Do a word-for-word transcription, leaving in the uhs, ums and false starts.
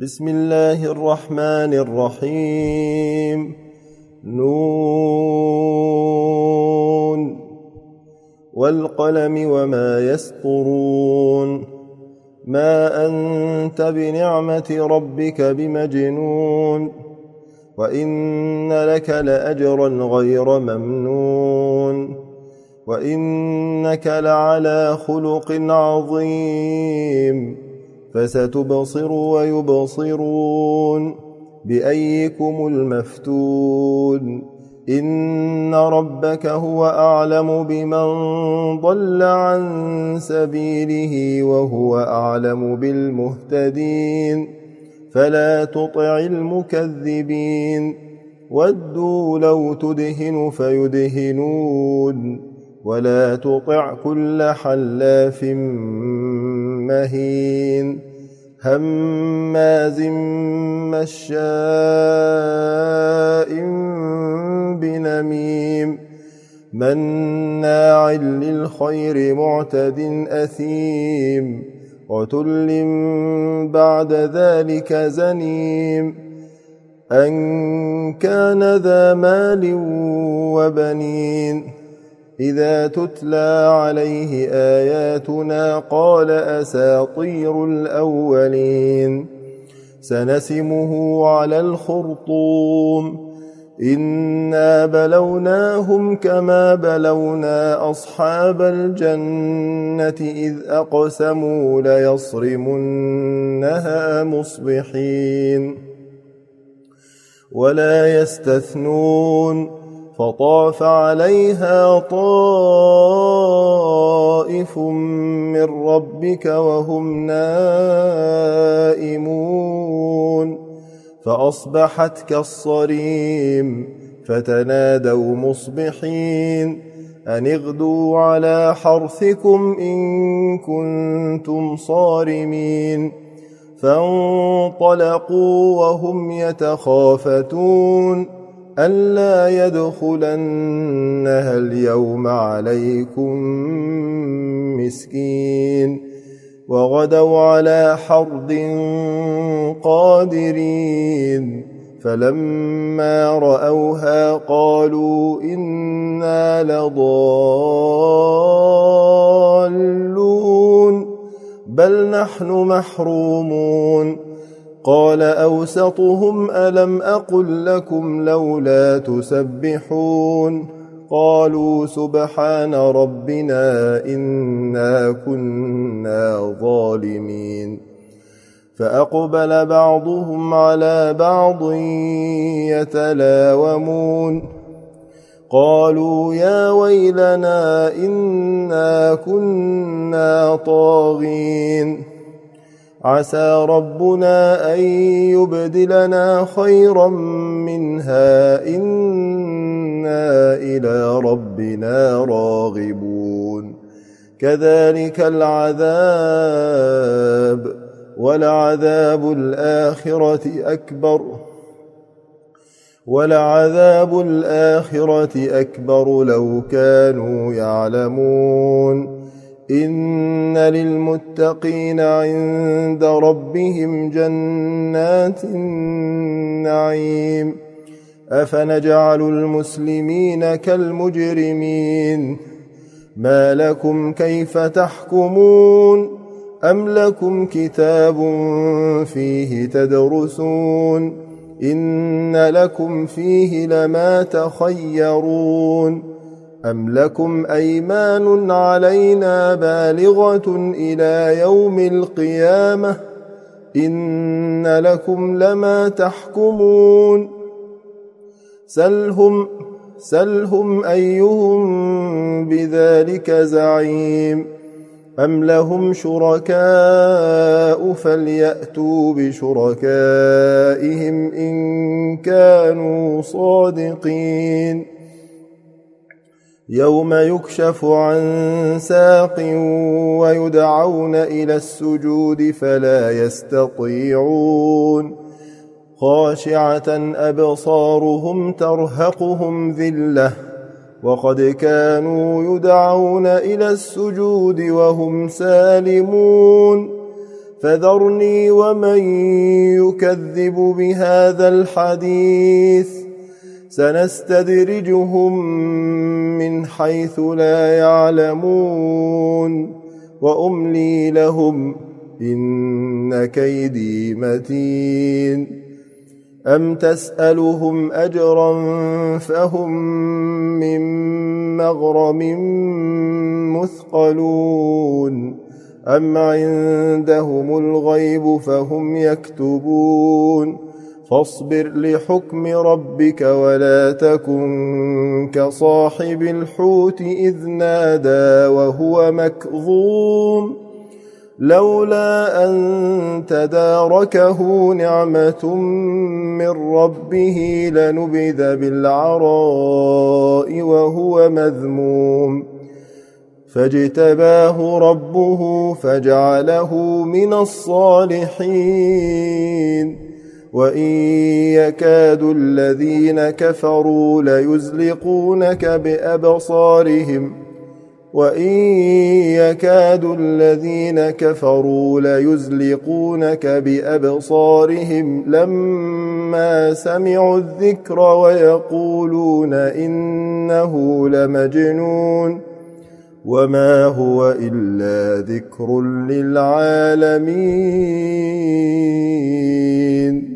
بسم الله الرحمن الرحيم. نون والقلم وما يسطرون. ما أنت بنعمة ربك بمجنون، وإن لك لأجرا غير ممنون، وإنك لعلى خلق عظيم. فستبصر ويبصرون بأيكم المفتون. إن ربك هو أعلم بمن ضل عن سبيله وهو أعلم بالمهتدين. فلا تطع المكذبين. ودوا لو تدهن فيدهنون، ولا تطع كل حلاف مهين هماز مشاء بنميم مناع للخير معتد أثيم عتل بعد ذلك زنيم أن كان ذا مال وبنين. إذا تتلى عليه آياتنا قال أساطير الأولين. سنسمه على الخرطوم. إنا بلوناهم كما بلونا أصحاب الجنة إذ أقسموا ليصرمنها مصبحين ولا يستثنون. فطاف عليها طائف من ربك وهم نائمون فأصبحت كالصريم. فتنادوا مصبحين أن اغدوا على حرثكم إن كنتم صارمين. فانطلقوا وهم يتخافتون ألا يدخلنها اليوم عليكم مسكين. وغدوا على حرد قادرين. فلما رأوها قالوا إنا لضالون بل نحن محرومون. قال أوسطهم ألم أقل لكم لولا تسبحون. قالوا سبحان ربنا إنا كنا ظالمين. فأقبل بعضهم على بعض يتلاومون قالوا يا ويلنا إنا كنا طاغين. عسى ربنا أن يبدلنا خيرا منها إنا إلى ربنا راغبون. كذلك العذاب ولعذاب الآخرة أكبر ولعذاب الآخرة أكبر لو كانوا يعلمون. إن للمتقين عند ربهم جنات النعيم. أفنجعل المسلمين كالمجرمين. ما لكم كيف تحكمون. أم لكم كتاب فيه تدرسون. إن لكم فيه لما تخيرون. أم لكم أيمان علينا بالغة إلى يوم القيامة. إن لكم لما تحكمون. سلهم, سلهم أيهم بذلك زعيم. أم لهم شركاء فليأتوا بشركائهم إن كانوا صادقين. يوم يكشف عن ساق ويدعون إلى السجود فلا يستطيعون. خاشعة أبصارهم ترهقهم ذلة وقد كانوا يدعون إلى السجود وهم سالمون. فذرني ومن يكذب بهذا الحديث سنستدرجهم من حيث لا يعلمون وأملي لهم إن كيدي متين أم تسألهم أجرا فهم من مغرم مثقلون أم عندهم الغيب فهم يكتبون فاصبر لحكم ربك ولا تكن كصاحب الحوت إذ نادى وهو مكظوم لولا أن تداركه نعمة من ربه لنبذ بالعراء وهو مذموم فاجتباه ربه فجعله من الصالحين وإن يكاد الذين كفروا ليزلقونك بأبصارهم وإن يكاد الذين كفروا ليزلقونك بأبصارهم لما سمعوا الذكر ويقولون إنه لمجنون وما هو إلا ذكر للعالمين